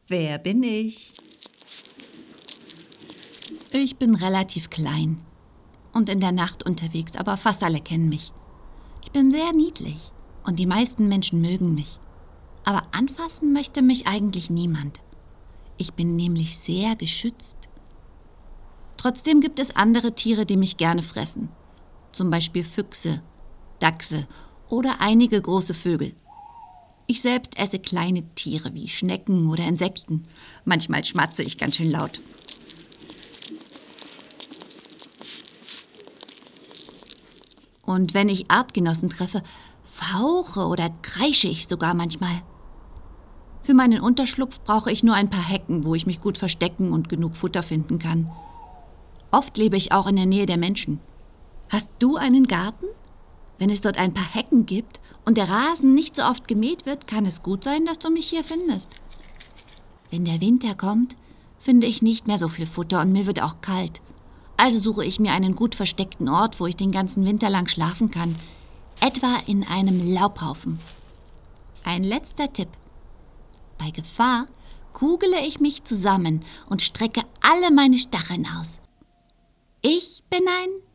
Wer bin ich? Ich bin relativ klein und in der Nacht unterwegs, aber fast alle kennen mich. Ich bin sehr niedlich und die meisten Menschen mögen mich. Aber anfassen möchte mich eigentlich niemand. Ich bin nämlich sehr geschützt. Trotzdem gibt es andere Tiere, die mich gerne fressen. Zum Beispiel Füchse, Dachse oder einige große Vögel. Ich selbst esse kleine Tiere wie Schnecken oder Insekten. Manchmal schmatze ich ganz schön laut. Und wenn ich Artgenossen treffe, fauche oder kreische ich sogar manchmal. Für meinen Unterschlupf brauche ich nur ein paar Hecken, wo ich mich gut verstecken und genug Futter finden kann. Oft lebe ich auch in der Nähe der Menschen. Hast du einen Garten? Wenn es dort ein paar Hecken gibt und der Rasen nicht so oft gemäht wird, kann es gut sein, dass du mich hier findest. Wenn der Winter kommt, finde ich nicht mehr so viel Futter und mir wird auch kalt. Also suche ich mir einen gut versteckten Ort, wo ich den ganzen Winter lang schlafen kann. Etwa in einem Laubhaufen. Ein letzter Tipp. Bei Gefahr kugele ich mich zusammen und strecke alle meine Stacheln aus. Ich bin ein